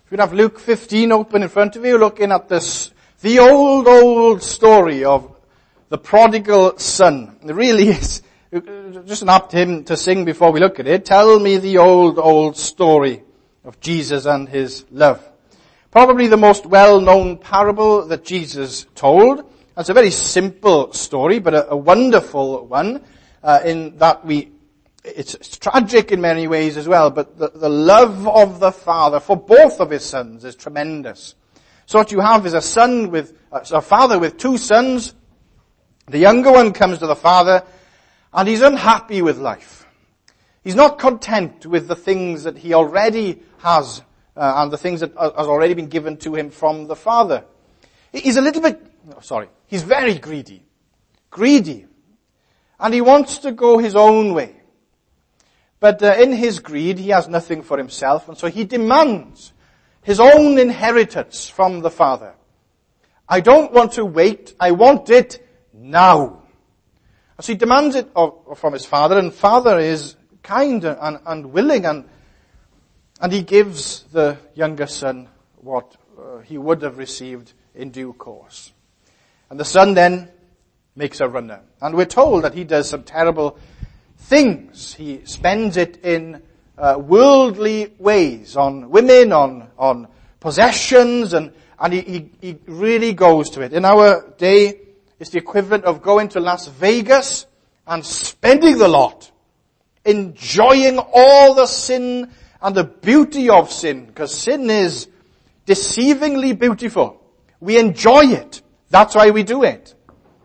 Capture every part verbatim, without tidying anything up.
If you have Luke fifteen open in front of you, looking at this, the old, old story of the prodigal son. It really is just an apt hymn to sing before we look at it. Tell me the old, old story of Jesus and his love. Probably the most well-known parable that Jesus told. It's a very simple story, but a, a wonderful one, uh, in that we, it's, it's tragic in many ways as well, but the, the love of the father for both of his sons is tremendous. So what you have is a son with, uh, a father with two sons. The younger one comes to the father, and he's unhappy with life. He's not content with the things that he already has, uh, and the things that has already been given to him from the father. He's a little bit, oh, sorry, he's very greedy. Greedy. And he wants to go his own way. But uh, in his greed, he has nothing for himself, and so he demands his own inheritance from the father. I don't want to wait, I want it now. So he demands it of, from his father, and father is kind and, and willing, and, and he gives the younger son what uh, he would have received in due course. And the son then makes a runner. And we're told that he does some terrible things. He spends it in uh, worldly ways, on women, on, on possessions, and, and he, he, he really goes to it. In our day, it's the equivalent of going to Las Vegas and spending the lot, enjoying all the sin and the beauty of sin, because sin is deceivingly beautiful. We enjoy it. That's why we do it.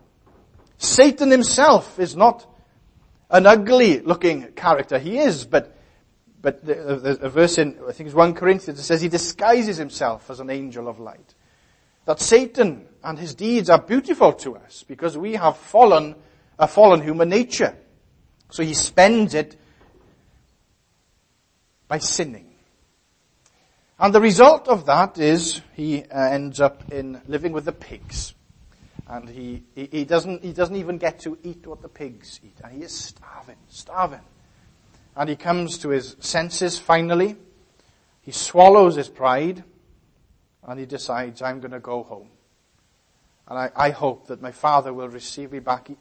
Satan himself is not an ugly looking character. He is, but, but there's a verse in, I think it's First Corinthians, that says he disguises himself as an angel of light. That Satan and his deeds are beautiful to us because we have fallen, a fallen human nature. So he spends it by sinning. And the result of that is he uh, ends up in living with the pigs. And he, he, he doesn't, he doesn't even get to eat what the pigs eat. And he is starving, starving. And he comes to his senses finally. He swallows his pride. And he decides, I'm going to go home. And I, I hope that my father will receive me back,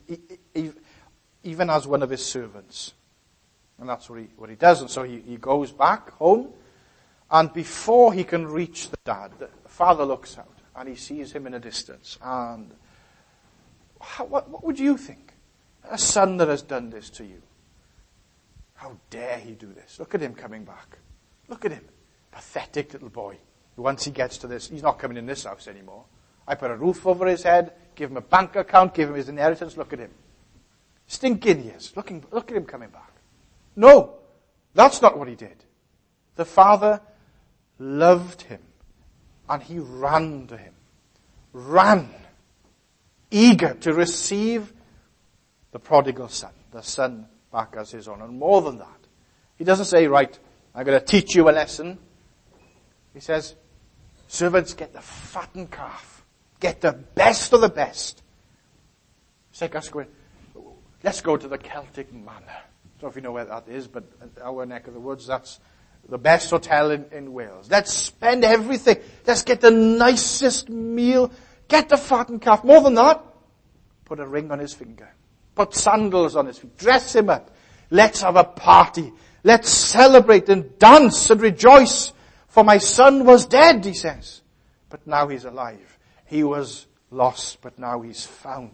even as one of his servants. And that's what he, what he does. And so he, he goes back home. And before he can reach the dad, the father looks out and he sees him in a distance. And how, what, what would you think? A son that has done this to you. How dare he do this? Look at him coming back. Look at him. Pathetic little boy. Once he gets to this, he's not coming in this house anymore. I put a roof over his head, give him a bank account, give him his inheritance. Look at him. Stinking he is. Looking, look at him coming back. No, that's not what he did. The father loved him, and he ran to him. Ran, eager to receive the prodigal son, the son back as his own. And more than that, he doesn't say, right, I'm going to teach you a lesson. He says, servants, get the fattened calf. Get the best of the best. It's like us going, let's go to the Celtic Manor. I don't know if you know where that is, but our neck of the woods, that's the best hotel in, in Wales. Let's spend everything. Let's get the nicest meal. Get the fattened calf. More than that, put a ring on his finger. Put sandals on his feet. Dress him up. Let's have a party. Let's celebrate and dance and rejoice. For my son was dead, he says, but now he's alive. He was lost, but now he's found.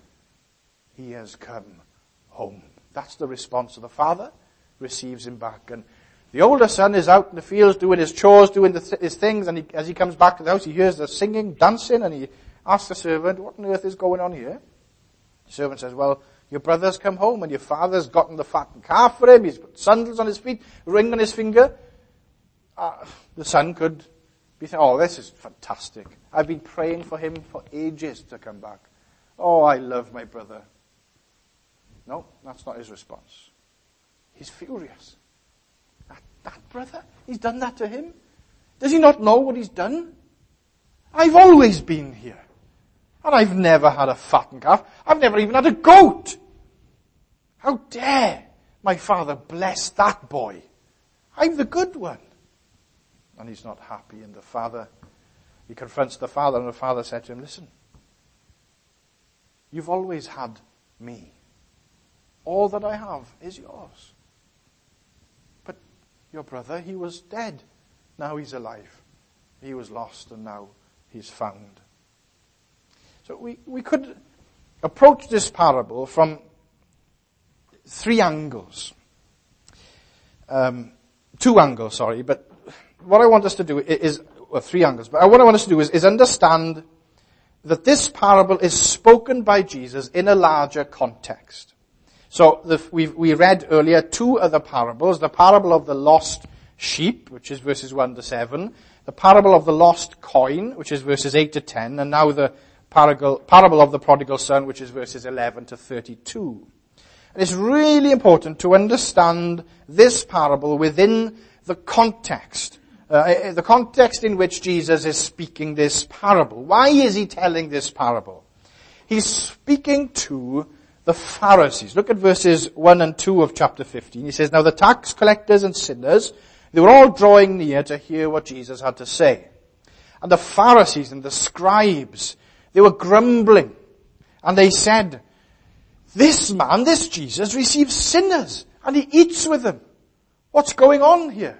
He has come home. That's the response of the father. Receives him back. And the older son is out in the fields doing his chores, doing the th- his things, and he, as he comes back to the house, he hears the singing, dancing, and he asks the servant, what on earth is going on here? The servant says, well, your brother's come home, and your father's gotten the fattened calf for him, he's put sandals on his feet, a ring on his finger. Uh, the son could be thinking, oh, this is fantastic. I've been praying for him for ages to come back. Oh, I love my brother. No, that's not his response. He's furious. That, that brother? He's done that to him? Does he not know what he's done? I've always been here. And I've never had a fattened calf. I've never even had a goat. How dare my father bless that boy? I'm the good one. and he's not happy. And the father, he confronts the father, and the father said to him, listen, you've always had me. All that I have is yours. But your brother, he was dead. Now he's alive. He was lost, and now he's found. So we, we could approach this parable from three angles. Um, two angles, sorry, but what I want us to do is, well, three angles, but what I want us to do is, is understand that this parable is spoken by Jesus in a larger context. So the, we we read earlier two other parables, the parable of the lost sheep, which is verses one to seven, the parable of the lost coin, which is verses eight to ten, and now the parable, parable of the prodigal son, which is verses eleven to thirty-two. And it's really important to understand this parable within the context, uh, the context in which Jesus is speaking this parable. Why is he telling this parable? He's speaking to the Pharisees. Look at verses one and two of chapter fifteen. He says, now the tax collectors and sinners, they were all drawing near to hear what Jesus had to say. And the Pharisees and the scribes, they were grumbling. And they said, this man, this Jesus, receives sinners and he eats with them. What's going on here?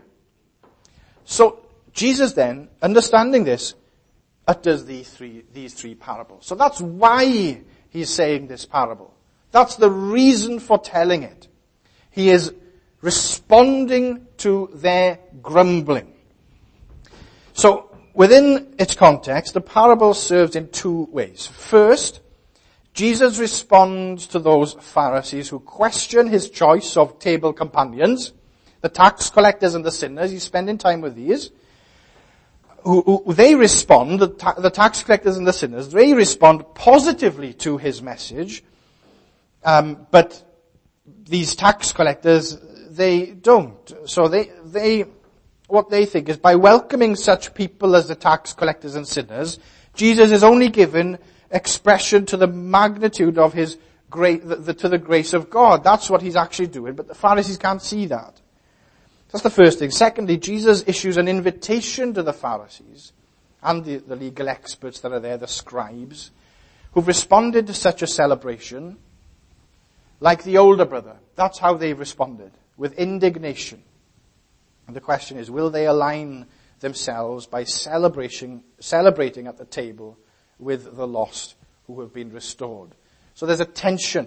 So Jesus then, understanding this, utters these three, these three parables. So that's why he's saying this parable. That's the reason for telling it. He is responding to their grumbling. So within its context, the parable serves in two ways. First, Jesus responds to those Pharisees who question his choice of table companions, the tax collectors and the sinners. He's spending time with these. Who, who they respond, the, ta- the tax collectors and the sinners, they respond positively to his message. Um, but these tax collectors, they don't. So they, they, what they think is by welcoming such people as the tax collectors and sinners, Jesus is only given expression to the magnitude of his grace, the, the, to the grace of God. That's what he's actually doing, but the Pharisees can't see that. That's the first thing. Secondly, Jesus issues an invitation to the Pharisees and the, the legal experts that are there, the scribes, who've responded to such a celebration like the older brother. That's how they've responded, with indignation. And the question is, will they align themselves by celebrating, celebrating at the table with the lost who have been restored? So there's a tension.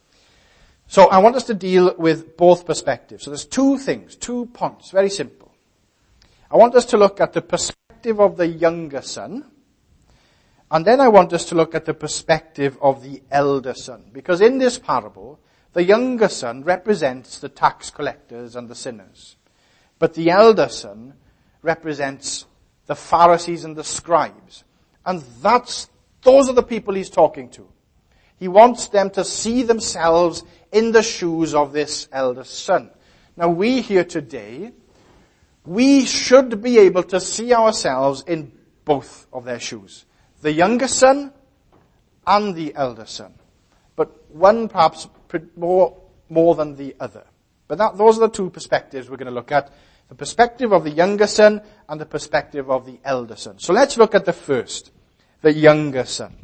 So I want us to deal with both perspectives. So there's two things, two points, very simple. I want us to look at the perspective of the younger son, and then I want us to look at the perspective of the elder son. Because in this parable, the younger son represents the tax collectors and the sinners. But the elder son represents the Pharisees and the scribes. And that's, those are the people he's talking to. He wants them to see themselves in the shoes of this elder son. Now we here today, we should be able to see ourselves in both of their shoes. The younger son and the elder son. But one perhaps more, more than the other. But that, those are the two perspectives we're going to look at. The perspective of the younger son and the perspective of the elder son. So let's look at the first, the younger son.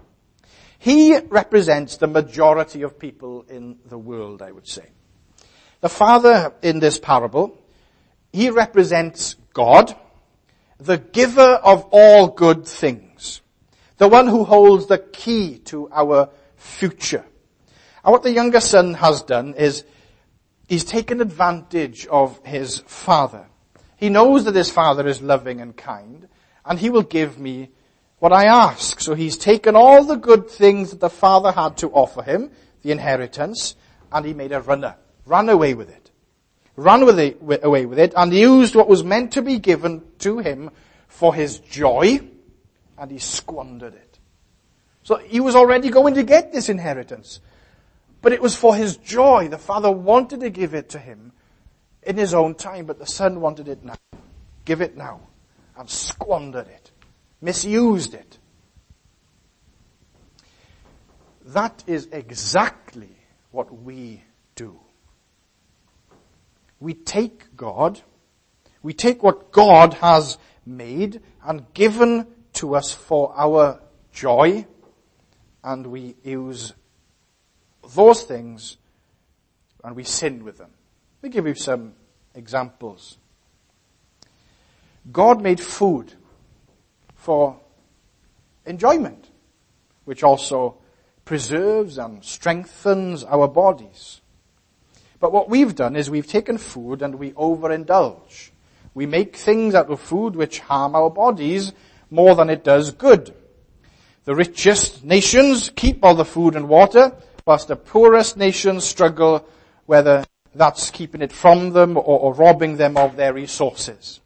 He represents the majority of people in the world, I would say. The father in this parable, he represents God, the giver of all good things, the one who holds the key to our future. And what the younger son has done is he's taken advantage of his father. He knows that his father is loving and kind, and he will give me what I ask. So he's taken all the good things that the father had to offer him, the inheritance, and he made a runner, ran away with it. Ran with it, away with it, and used what was meant to be given to him for his joy, and he squandered it. So he was already going to get this inheritance, but it was for his joy. The father wanted to give it to him in his own time, but the son wanted it now. Give it now. And squandered it. Misused it. That is exactly what we do. We take God, We take what God has made and given to us for our joy, and we use those things and we sin with them. Let me give you some examples. God made food for enjoyment, which also preserves and strengthens our bodies. But what we've done is we've taken food and we overindulge. We make things out of food which harm our bodies more than it does good. The richest nations keep all the food and water, whilst the poorest nations struggle, whether that's keeping it from them or, or robbing them of their resources.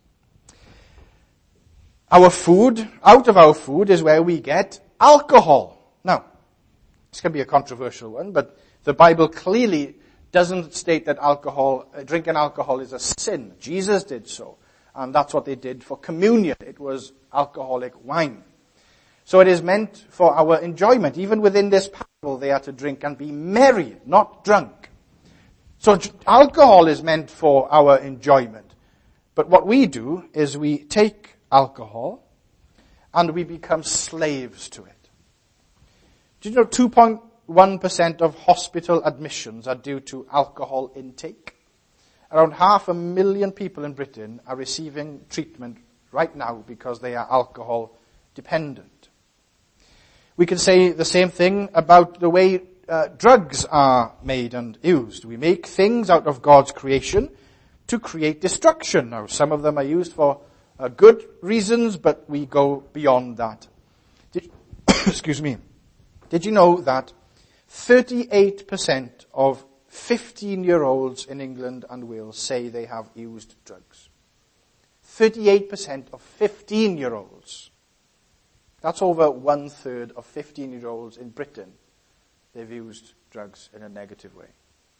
Our food, out of our food is where we get alcohol. Now, this can be a controversial one, but the Bible clearly doesn't state that alcohol, uh, drinking alcohol is a sin. Jesus did so. And that's what they did for communion. It was alcoholic wine. So it is meant for our enjoyment. Even within this parable, they are to drink and be merry, not drunk. So alcohol is meant for our enjoyment. But what we do is we take alcohol and we become slaves to it. Do you know two point one percent of hospital admissions are due to alcohol intake? Around half a million people in Britain are receiving treatment right now because they are alcohol dependent. We can say the same thing about the way uh, drugs are made and used. We make things out of God's creation to create destruction. Now, some of them are used for uh, good reasons, but we go beyond that. Did, excuse me. Did you know that thirty-eight percent of fifteen-year-olds in England and Wales say they have used drugs? thirty-eight percent of fifteen-year-olds. That's over one-third of fifteen-year-olds in Britain. They've used drugs in a negative way.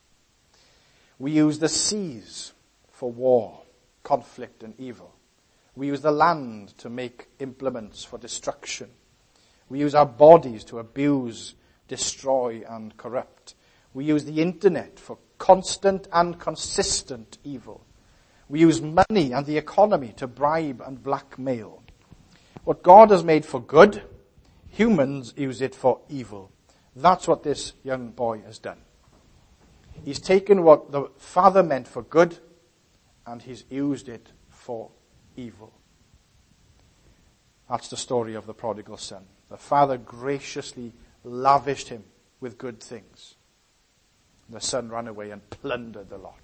We use the seas for war, conflict, and evil. We use the land to make implements for destruction. We use our bodies to abuse, destroy, and corrupt. We use the internet for constant and consistent evil. We use money and the economy to bribe and blackmail. What God has made for good, humans use it for evil. That's what this young boy has done. He's taken what the Father meant for good and he's used it for evil. That's the story of the prodigal son. The Father graciously lavished him with good things. The son ran away and plundered the lot.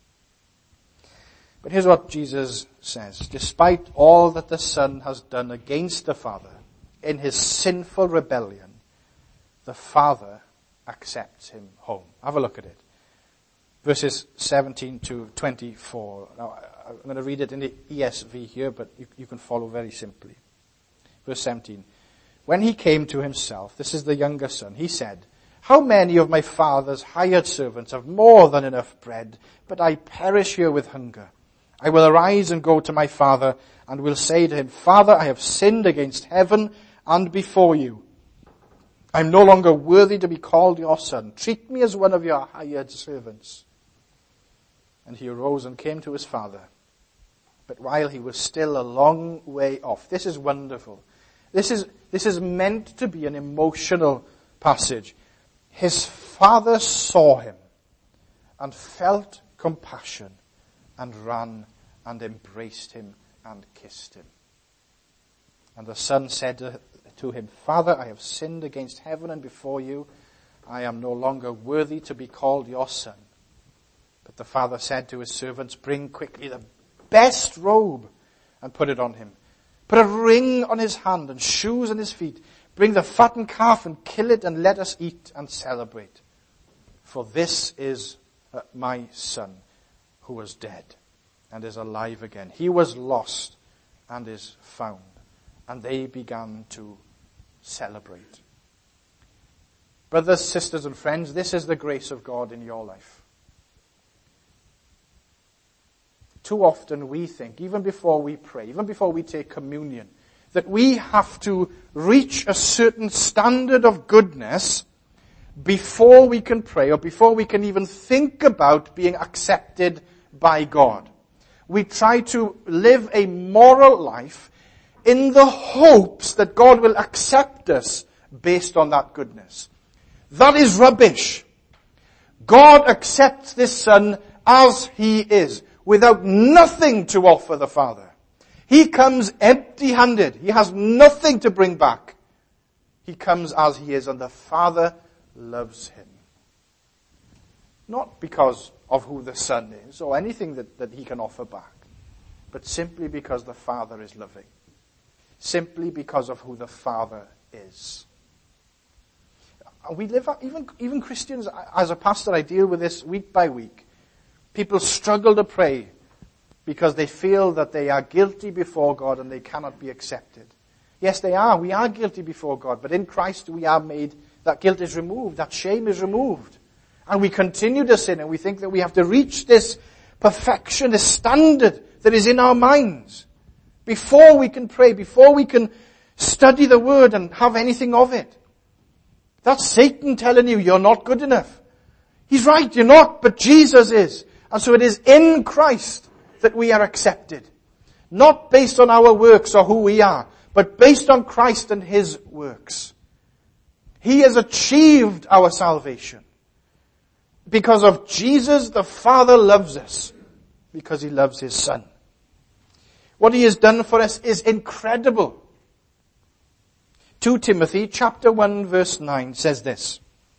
But here's what Jesus says. Despite all that the Son has done against the Father in his sinful rebellion, the Father accepts him home. Have a look at it. Verses seventeen to twenty-four. Now, I'm going to read it in the E S V here, but you, you can follow very simply. Verse seventeen. When he came to himself, this is the younger son, he said, "How many of my father's hired servants have more than enough bread, but I perish here with hunger? I will arise and go to my father and will say to him, Father, I have sinned against heaven and before you. I am no longer worthy to be called your son. Treat me as one of your hired servants." And he arose and came to his father. But while he was still a long way off, this is wonderful. This is, this is meant to be an emotional passage. His father saw him and felt compassion and ran and embraced him and kissed him. And the son said to, to him, Father, I have sinned against heaven and before you. I am no longer worthy to be called your son. But the father said to his servants, Bring quickly the best robe and put it on him. Put a ring on his hand and shoes on his feet. Bring the fattened calf and kill it and let us eat and celebrate. For this is uh, my son who was dead and is alive again. He was lost and is found. And they began to celebrate. Brothers, sisters, and friends, this is the grace of God in your life. Too often we think, even before we pray, even before we take communion, that we have to reach a certain standard of goodness before we can pray or before we can even think about being accepted by God. we try to live a moral life in the hopes that God will accept us based on that goodness. That is rubbish. God accepts this Son as he is, without nothing to offer the Father. He comes empty-handed. He has nothing to bring back. He comes as he is, and the Father loves him. Not because of who the Son is, or anything that, that he can offer back, but simply because the Father is loving. Simply because of who the Father is. We live, even, even Christians, as a pastor, I deal with this week by week. People struggle to pray because they feel that they are guilty before God and they cannot be accepted. Yes, they are. We are guilty before God, but in Christ we are made, that guilt is removed, that shame is removed. And we continue to sin, and we think that we have to reach this perfection, this standard that is in our minds before we can pray, before we can study the Word and have anything of it. That's Satan telling you you're not good enough. He's right, you're not, but Jesus is. And so it is in Christ that we are accepted. Not based on our works or who we are, but based on Christ and his works. He has achieved our salvation. Because of Jesus, the Father loves us, because he loves his Son. What he has done for us is incredible. Second Timothy chapter one verse nine says this.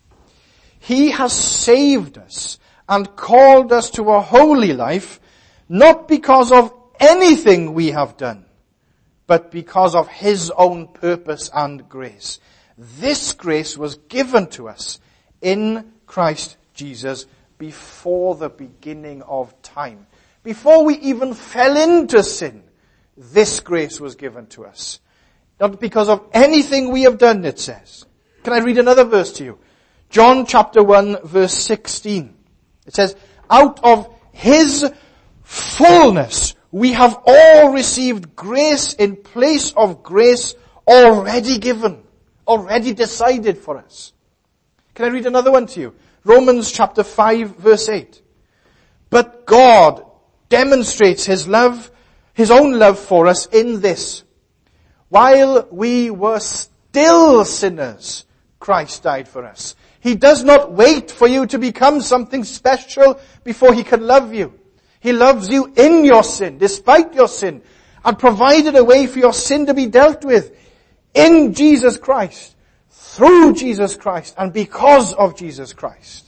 He has saved us and called us to a holy life, not because of anything we have done, but because of his own purpose and grace. This grace was given to us in Christ Jesus before the beginning of time. Before we even fell into sin, this grace was given to us. Not because of anything we have done, it says. Can I read another verse to you? John chapter one verse sixteen. It says, out of his fullness we have all received grace in place of grace already given, already decided for us. Can I read another one to you? Romans chapter five verse eight. But God demonstrates his love, his own love for us in this. While we were still sinners, Christ died for us. He does not wait for you to become something special before he can love you. He loves you in your sin, despite your sin, and provided a way for your sin to be dealt with in Jesus Christ, through Jesus Christ, and because of Jesus Christ.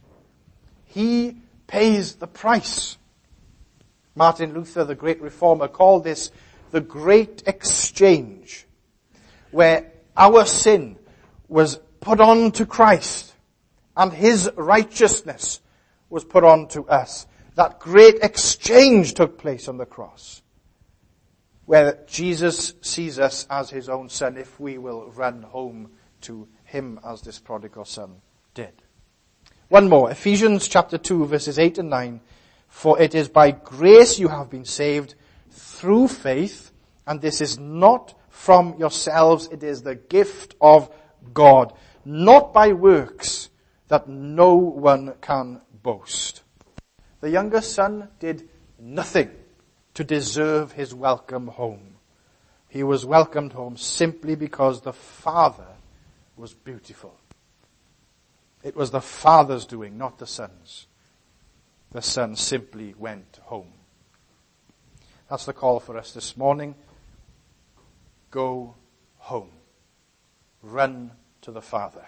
He pays the price. Martin Luther, the great reformer, called this the great exchange, where our sin was put on to Christ and his righteousness was put on to us. That great exchange took place on the cross, where Jesus sees us as his own Son if we will run home to him as this prodigal son did. One more, Ephesians chapter two verses eight and nine. For it is by grace you have been saved through faith, and this is not from yourselves, it is the gift of God, not by works, that no one can boast. The younger son did nothing to deserve his welcome home. He was welcomed home simply because the Father was beautiful. It was the Father's doing, not the Son's. The Son simply went home. That's the call for us this morning. Go home. Run to the Father.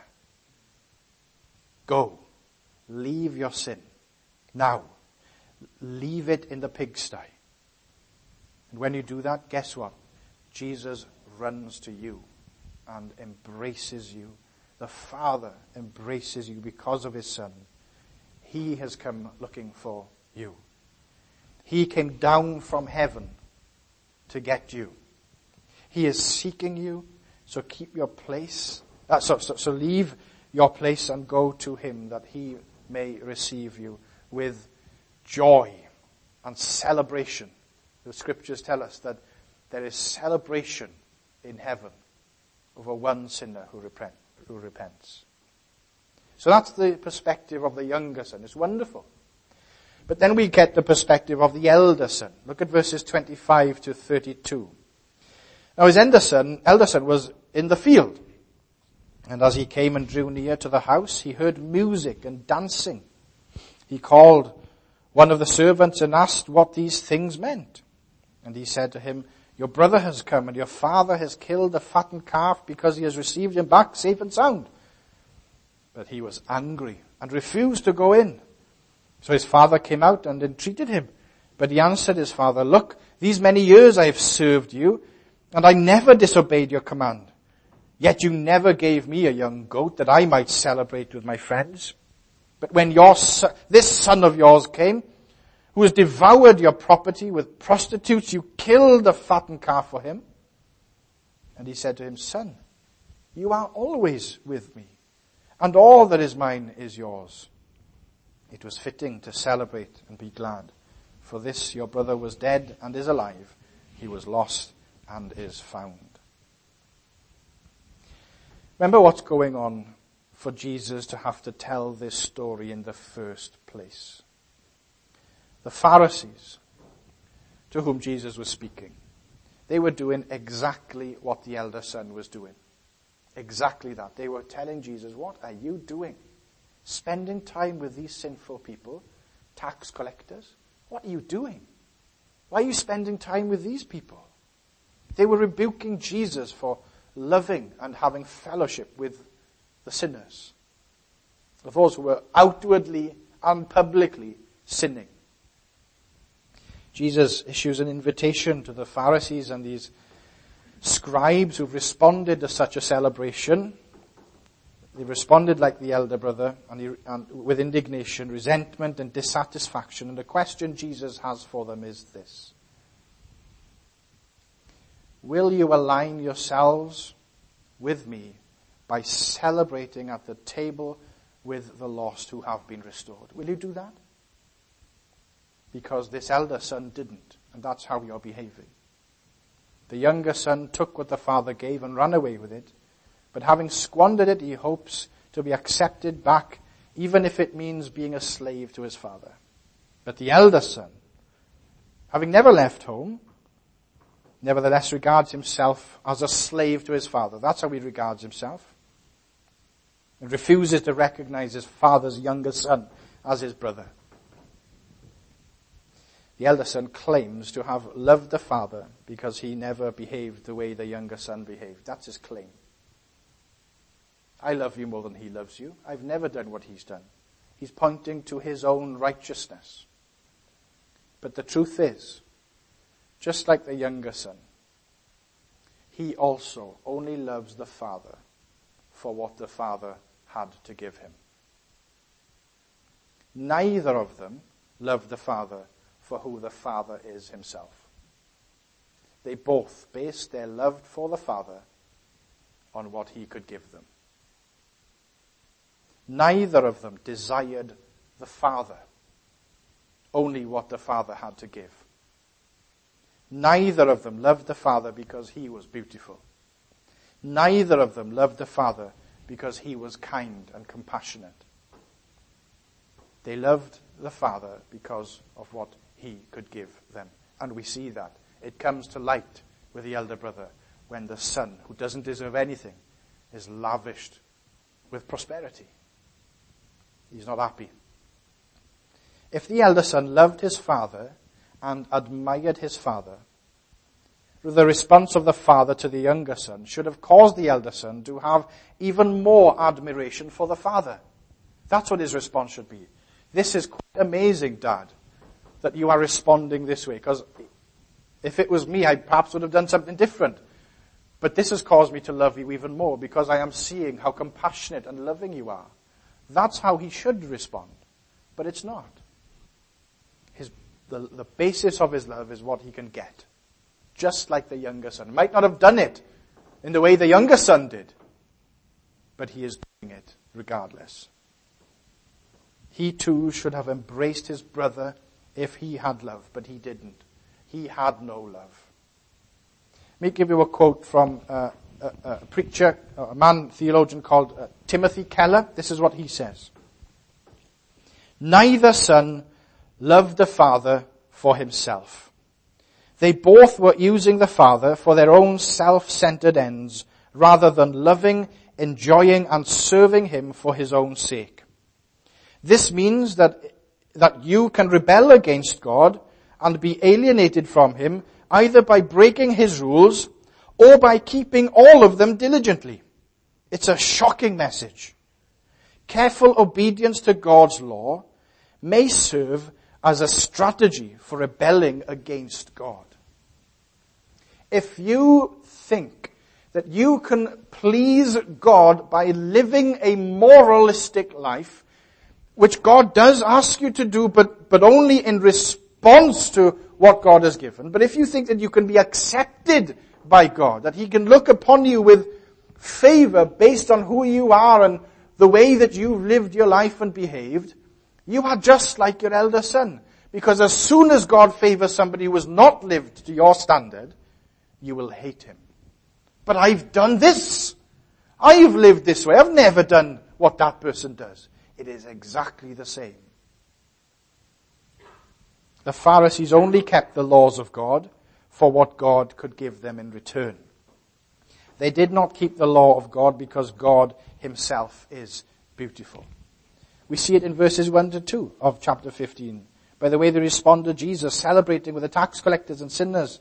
Go. Leave your sin. Now. Leave it in the pigsty. And when you do that, guess what? Jesus runs to you and embraces you. The Father embraces you because of his Son. He has come looking for you. He came down from heaven to get you. He is seeking you, so keep your place. Uh, so, so, so leave your place and go to him that he may receive you with joy and celebration. The scriptures tell us that there is celebration in heaven over one sinner who, repent, who repents. So that's the perspective of the younger son. It's wonderful. But then we get the perspective of the elder son. Look at verses twenty-five to thirty-two. Now his elder son, elder son was in the field. And as he came and drew near to the house, he heard music and dancing. He called one of the servants and asked what these things meant. And he said to him, your brother has come and your father has killed the fattened calf because he has received him back safe and sound. But he was angry and refused to go in. So his father came out and entreated him. But he answered his father, look, these many years I have served you, and I never disobeyed your command. Yet you never gave me a young goat that I might celebrate with my friends. But when your son, this son of yours came, who has devoured your property with prostitutes, you killed the fattened calf for him. And he said to him, son, you are always with me, and all that is mine is yours. It was fitting to celebrate and be glad. For this your brother was dead and is alive. He was lost and is found. Remember what's going on for Jesus to have to tell this story in the first place. The Pharisees, to whom Jesus was speaking, they were doing exactly what the elder son was doing. Exactly that. They were telling Jesus, what are you doing? Spending time with these sinful people, tax collectors? What are you doing? Why are you spending time with these people? They were rebuking Jesus for loving and having fellowship with the sinners, of those who were outwardly and publicly sinning. Jesus issues an invitation to the Pharisees and these scribes who've responded to such a celebration. They responded like the elder brother and, he, and with indignation, resentment and dissatisfaction. And the question Jesus has for them is this. Will you align yourselves with me by celebrating at the table with the lost who have been restored? Will you do that? Because this elder son didn't, and that's how you're behaving. The younger son took what the father gave and ran away with it, but having squandered it, he hopes to be accepted back, even if it means being a slave to his father. But the elder son, having never left home, nevertheless regards himself as a slave to his father. That's how he regards himself. And refuses to recognize his father's younger son as his brother. The elder son claims to have loved the father because he never behaved the way the younger son behaved. That's his claim. I love you more than he loves you. I've never done what he's done. He's pointing to his own righteousness. But the truth is, just like the younger son, he also only loves the father for what the father had to give him. Neither of them loved the father for who the father is himself. They both based their love for the father on what he could give them. Neither of them desired the father, only what the father had to give. Neither of them loved the father because he was beautiful. Neither of them loved the father because he was kind and compassionate. They loved the father because of what he could give them. And we see that. It comes to light with the elder brother when the son, who doesn't deserve anything, is lavished with prosperity. He's not happy. If the elder son loved his father and admired his father, the response of the father to the younger son should have caused the elder son to have even more admiration for the father. That's what his response should be. This is quite amazing, Dad, that you are responding this way, because if it was me, I perhaps would have done something different. But this has caused me to love you even more because I am seeing how compassionate and loving you are. That's how he should respond. But it's not. His, the, the basis of his love is what he can get. Just like the younger son. He might not have done it in the way the younger son did, but he is doing it regardless. He too should have embraced his brother if he had love, but he didn't. He had no love. Let me give you a quote from uh, a, a preacher, a man, theologian called uh, Timothy Keller. This is what he says. Neither son loved the Father for himself. They both were using the Father for their own self-centered ends rather than loving, enjoying, and serving him for his own sake. This means that, that you can rebel against God and be alienated from him either by breaking his rules or by keeping all of them diligently. It's a shocking message. Careful obedience to God's law may serve as a strategy for rebelling against God. If you think that you can please God by living a moralistic life, which God does ask you to do, but, but only in response to what God has given. But if you think that you can be accepted by God, that he can look upon you with favor based on who you are and the way that you've lived your life and behaved, you are just like your elder son. Because as soon as God favors somebody who has not lived to your standard, you will hate him. But I've done this. I've lived this way. I've never done what that person does. It is exactly the same. The Pharisees only kept the laws of God for what God could give them in return. They did not keep the law of God because God himself is beautiful. We see it in verses one to two of chapter fifteen. By the way they respond to Jesus, celebrating with the tax collectors and sinners.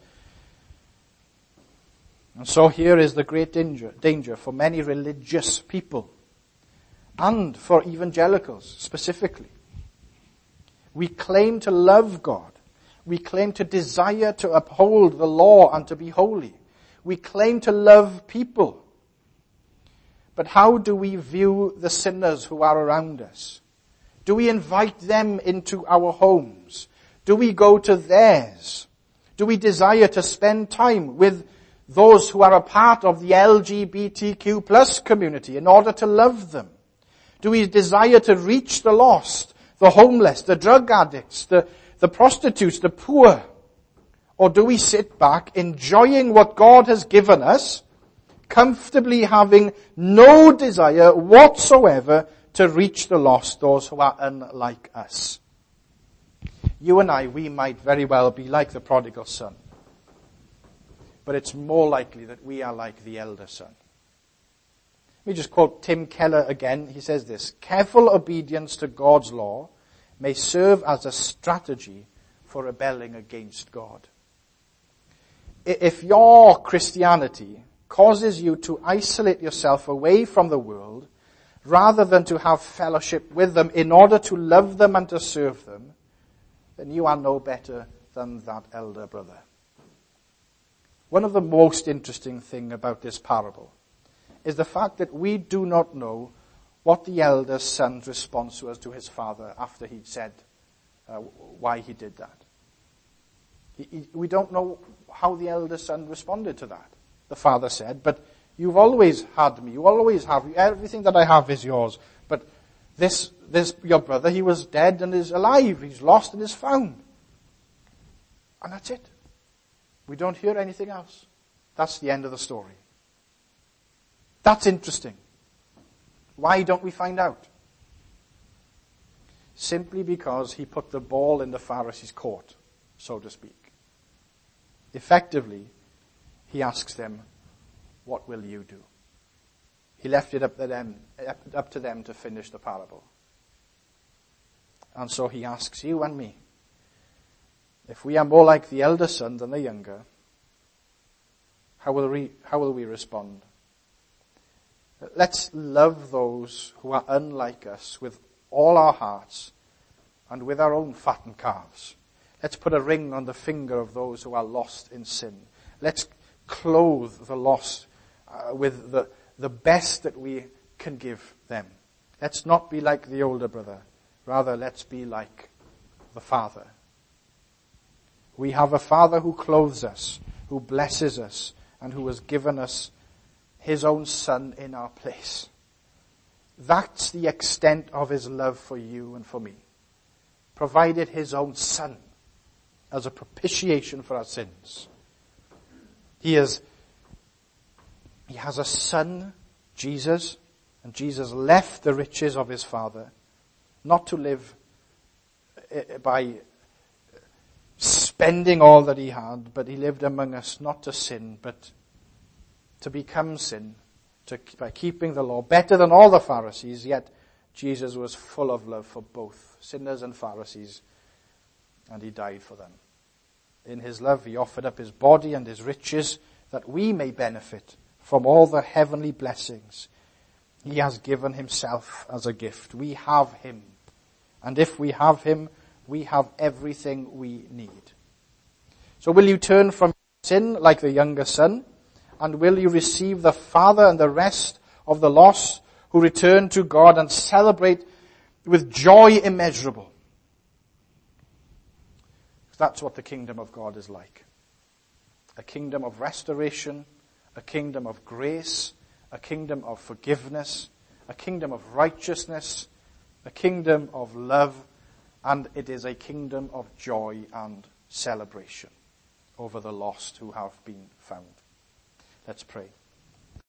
And so here is the great danger, danger for many religious people and for evangelicals specifically. We claim to love God. We claim to desire to uphold the law and to be holy. We claim to love people. But how do we view the sinners who are around us? Do we invite them into our homes? Do we go to theirs? Do we desire to spend time with those who are a part of the L G B T Q plus community in order to love them? Do we desire to reach the lost, the homeless, the drug addicts, the, the prostitutes, the poor? Or do we sit back enjoying what God has given us, comfortably having no desire whatsoever to reach the lost, those who are unlike us? You and I, we might very well be like the prodigal son. But it's more likely that we are like the elder son. Let me just quote Tim Keller again. He says this: careful obedience to God's law may serve as a strategy for rebelling against God. If your Christianity causes you to isolate yourself away from the world, rather than to have fellowship with them in order to love them and to serve them, then you are no better than that elder brother. One of the most interesting things about this parable is the fact that we do not know what the elder son's response was to his father after he'd said uh, why he did that. He, he, we don't know how the elder son responded to that. The father said, but you've always had me. You always have. Everything that I have is yours. But this, this, your brother, he was dead and is alive. He's lost and is found. And that's it. We don't hear anything else. That's the end of the story. That's interesting. Why don't we find out? Simply because he put the ball in the Pharisees' court, so to speak. Effectively, he asks them, what will you do? He left it up to them, up to them to finish the parable. And so he asks you and me, if we are more like the elder son than the younger, how will we, how will we respond? Let's love those who are unlike us with all our hearts and with our own fattened calves. Let's put a ring on the finger of those who are lost in sin. Let's clothe the lost uh, with the, the best that we can give them. Let's not be like the older brother. Rather, let's be like the Father. We have a Father who clothes us, who blesses us, and who has given us his own Son in our place. That's the extent of his love for you and for me. Provided his own Son as a propitiation for our sins. He is, he has a Son, Jesus, and Jesus left the riches of his Father, not to live by spending all that he had, but he lived among us not to sin, but to become sin, to, by keeping the law better than all the Pharisees, yet Jesus was full of love for both sinners and Pharisees, and he died for them. In his love, he offered up his body and his riches that we may benefit from all the heavenly blessings he has given himself as a gift. We have him. And if we have him, we have everything we need. So will you turn from sin like the younger son? And will you receive the Father and the rest of the lost who return to God and celebrate with joy immeasurable? That's what the kingdom of God is like. A kingdom of restoration, a kingdom of grace, a kingdom of forgiveness, a kingdom of righteousness, a kingdom of love, and it is a kingdom of joy and celebration over the lost who have been found. Let's pray.